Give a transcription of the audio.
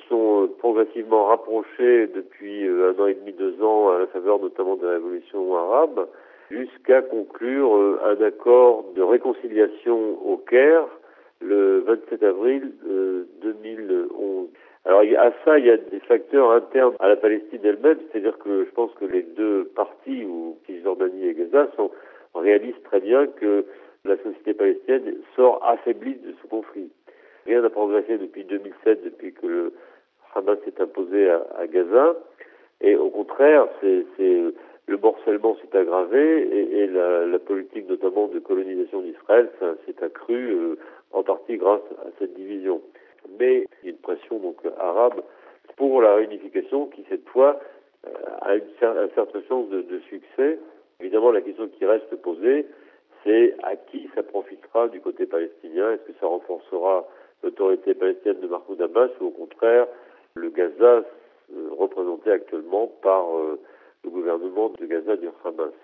sont progressivement rapprochés depuis 1 an et demi, 2 ans, à la faveur notamment des révolutions arabes, jusqu'à conclure un accord de réconciliation au Caire le 27 avril 2011. Alors à ça, il y a des facteurs internes à la Palestine elle-même, c'est-à-dire que je pense que les deux parties, ou Cisjordanie et Gaza, réalisent très bien que la société palestinienne sort affaiblie de ce conflit. Rien n'a progressé depuis 2007, depuis que le Hamas s'est imposé à Gaza, et au contraire, le morcellement s'est aggravé et la politique notamment de colonisation d'Israël s'est accrue en partie grâce à cette division. Mais il y a une pression donc arabe pour la réunification qui cette fois a un certain chance de succès. Évidemment, la question qui reste posée, c'est à qui ça profitera du côté palestinien. Est-ce que ça renforcera l'autorité palestinienne de Mahmoud Abbas ou au contraire le Gaza représenté actuellement par le gouvernement de Gaza du Hamas?